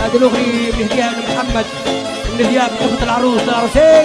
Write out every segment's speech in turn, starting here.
هذه الاغنيه بنهديها لمحمد بنهديها بخطه العروس العروسين.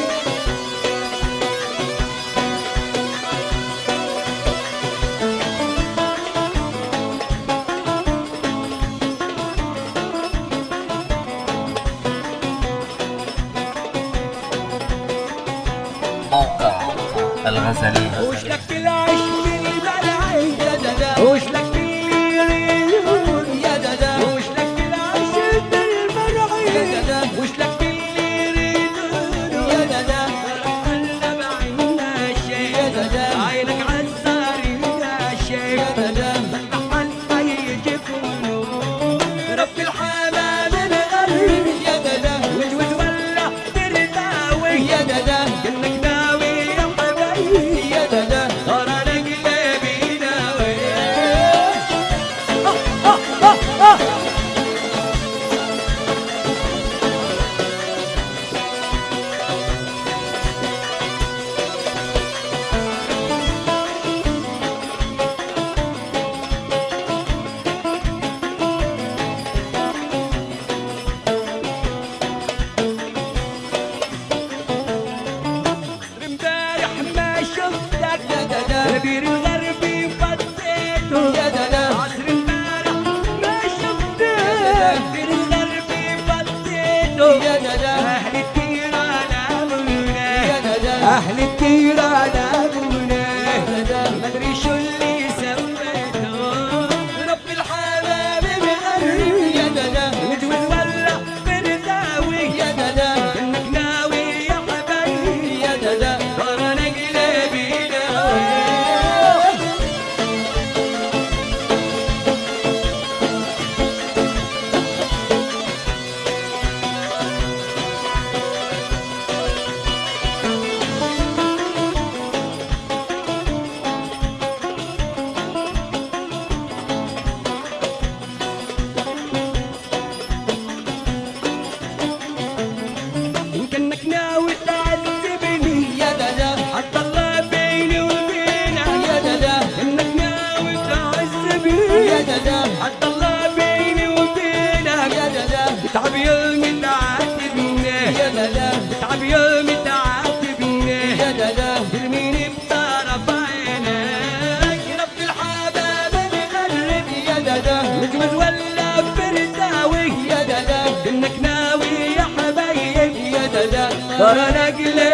موقع الغزالية. وش لك في العيش من البلعي يا دادا، وش لك في الريون يا دادا، وش لك في العيش من البلعي يا دادا، وش لك في الريون يا دادا، قلب عيننا شيء يا دادا، عينك عالزار يا شيء يا دادا، فتح الحي يجيكم رب الحمام الغرب يا دادا، وجوز ولا ترتاوي يا دادا، كأنك ناوي يا حبايبي يا دادا، ترى قلبي ناوي. امبارح ما شفتك يا دادا، بير الغربي فضيته يا دادا، عصر امبارح ما شفتك بير الغربي فضيته يا دادا، اهل التيرة نامونا يا دادا، اهل التيرة نامونا يا دادا، مدري شو اللي سويته رب الحمام بغرب يا دادا، نجوز ولا برداوي يا دادا، انك ناوي يا حبايبي يا دادا، ترى قلبي ناوي. إن كأنك ناوي تعذبني يا دادا، حط الله بيني وبينك يا دادا، إنك ناوي تعذبني يا دادا، حط الله بيني وبينك يا دادا، تعب يوم تعاتبني يا دادا، تعب يوم تعاتبني يا دادا، ترميني بطرف عينك رب الحباب بغرب يا دادا، نجوز ولا برداوي يا دادا، إنك ناوي يا حبايب يا دادا، ترى قلبي